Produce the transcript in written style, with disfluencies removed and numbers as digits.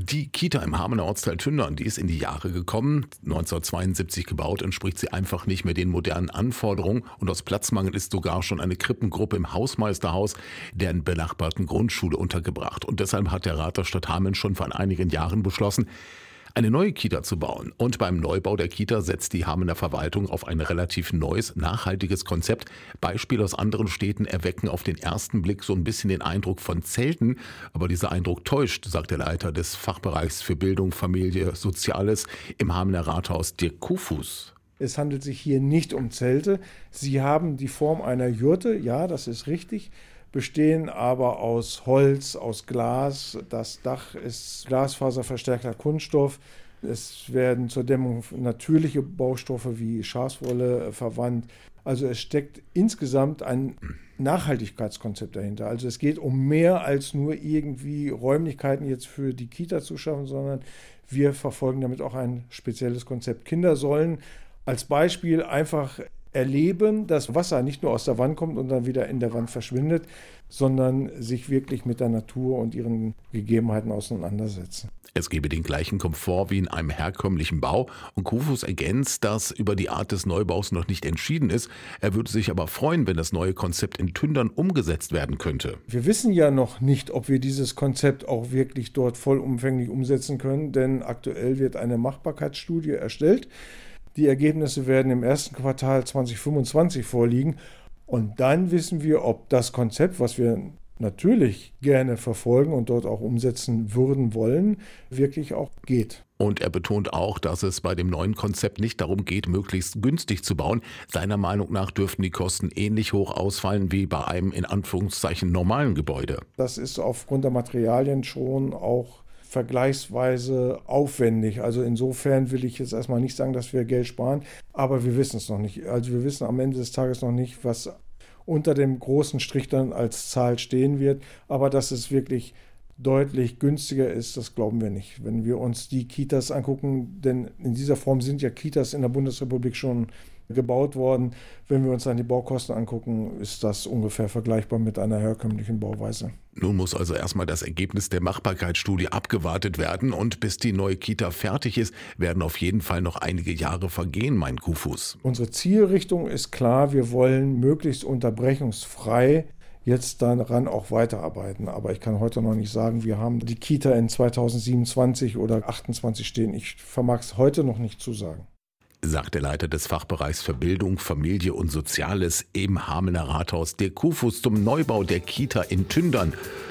Die Kita im Hamelner Ortsteil Tündern, die ist in die Jahre gekommen. 1972 gebaut, entspricht sie einfach nicht mehr den modernen Anforderungen. Und aus Platzmangel ist sogar schon eine Krippengruppe im Hausmeisterhaus der benachbarten Grundschule untergebracht. Und deshalb hat der Rat der Stadt Hameln schon vor einigen Jahren beschlossen, eine neue Kita zu bauen. Und beim Neubau der Kita setzt die Hamelner Verwaltung auf ein relativ neues, nachhaltiges Konzept. Beispiele aus anderen Städten erwecken auf den ersten Blick so ein bisschen den Eindruck von Zelten. Aber dieser Eindruck täuscht, sagt der Leiter des Fachbereichs für Bildung, Familie, Soziales im Hamelner Rathaus, Dirk Kufus. Es handelt sich hier nicht um Zelte. Sie haben die Form einer Jurte, ja, das ist richtig, bestehen aber aus Holz, aus Glas. Das Dach ist glasfaserverstärkter Kunststoff. Es werden zur Dämmung natürliche Baustoffe wie Schafswolle verwandt. Also es steckt insgesamt ein Nachhaltigkeitskonzept dahinter. Also es geht um mehr als nur irgendwie Räumlichkeiten jetzt für die Kita zu schaffen, sondern wir verfolgen damit auch ein spezielles Konzept. Kinder sollen als Beispiel einfach erleben, dass Wasser nicht nur aus der Wand kommt und dann wieder in der Wand verschwindet, sondern sich wirklich mit der Natur und ihren Gegebenheiten auseinandersetzen. Es gebe den gleichen Komfort wie in einem herkömmlichen Bau und Kufus ergänzt, dass über die Art des Neubaus noch nicht entschieden ist. Er würde sich aber freuen, wenn das neue Konzept in Tündern umgesetzt werden könnte. Wir wissen ja noch nicht, ob wir dieses Konzept auch wirklich dort vollumfänglich umsetzen können, denn aktuell wird eine Machbarkeitsstudie erstellt. Die Ergebnisse werden im ersten Quartal 2025 vorliegen und dann wissen wir, ob das Konzept, was wir natürlich gerne verfolgen und dort auch umsetzen würden wollen, wirklich auch geht. Und er betont auch, dass es bei dem neuen Konzept nicht darum geht, möglichst günstig zu bauen. Seiner Meinung nach dürften die Kosten ähnlich hoch ausfallen wie bei einem in Anführungszeichen normalen Gebäude. Das ist aufgrund der Materialien schon auch vergleichsweise aufwendig. Also insofern will ich jetzt erstmal nicht sagen, dass wir Geld sparen, aber wir wissen es noch nicht. Also wir wissen am Ende des Tages noch nicht, was unter dem großen Strich dann als Zahl stehen wird, aber dass es wirklich deutlich günstiger ist, das glauben wir nicht. Wenn wir uns die Kitas angucken, denn in dieser Form sind ja Kitas in der Bundesrepublik schon gebaut worden. Wenn wir uns dann die Baukosten angucken, ist das ungefähr vergleichbar mit einer herkömmlichen Bauweise. Nun muss also erstmal das Ergebnis der Machbarkeitsstudie abgewartet werden und bis die neue Kita fertig ist, werden auf jeden Fall noch einige Jahre vergehen, meint Kufus. Unsere Zielrichtung ist klar, wir wollen möglichst unterbrechungsfrei jetzt daran auch weiterarbeiten. Aber ich kann heute noch nicht sagen, wir haben die Kita in 2027 oder 2028 stehen. Ich vermag es heute noch nicht zu sagen. Sagt der Leiter des Fachbereichs für Bildung, Familie und Soziales im Hamelner Rathaus, Dirk Kufus, zum Neubau der Kita in Tündern.